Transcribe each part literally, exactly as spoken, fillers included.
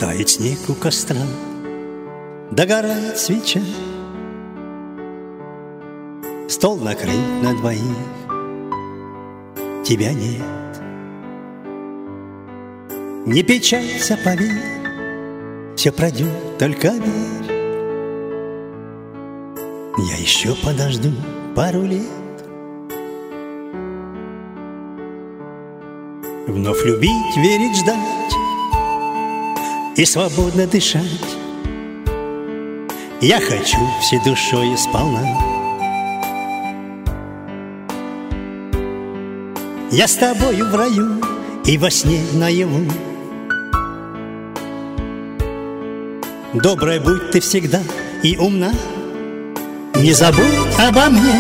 Тает снег у костра, догорает свеча, стол накрыт на двоих, тебя нет. Не печалься, поверь, все пройдет, только верь. Я еще подожду пару лет. Вновь любить, верить, ждать и свободно дышать. Я хочу всей душой сполна. Я с тобою в раю и во сне наяву. Добрая будь ты всегда и умна. Не забудь обо мне.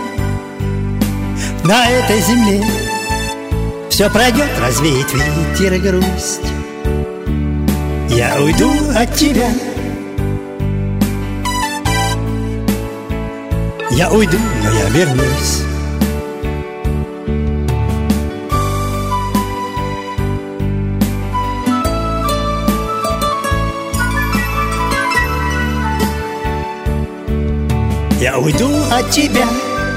На этой земле все пройдет, развеет ветер и грусть. Я уйду от тебя. Я уйду, но я вернусь. Я уйду от тебя.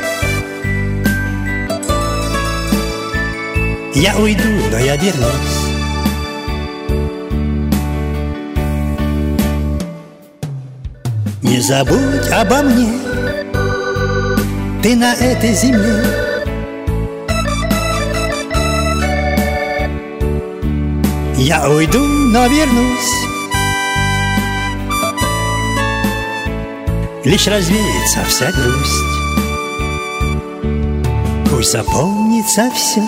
Я уйду, но я вернусь. Не забудь обо мне. Ты на этой земле. Я уйду, но вернусь. Лишь развеется вся грусть. Пусть заполнится все.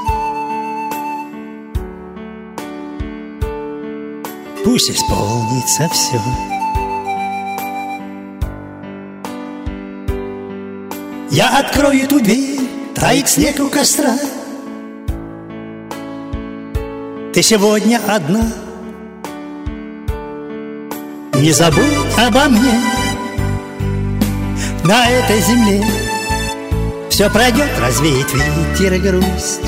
Пусть исполнится все. Я открою эту дверь, тает снег у костра. Ты сегодня одна. Не забудь обо мне. На этой земле все пройдет, развеет ветер и грусть.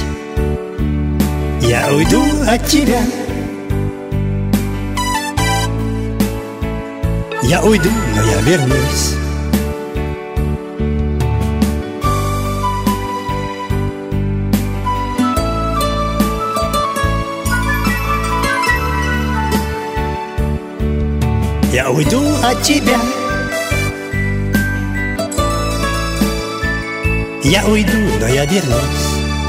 Я уйду от тебя. Я уйду, но я вернусь. Я уйду от тебя. Я уйду, но я вернусь.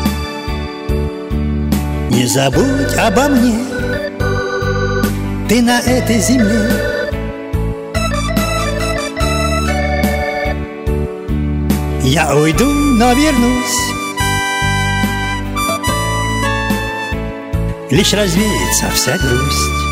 Не забудь обо мне. Ты на этой земле. Я уйду, но вернусь. Лишь развеется вся грусть.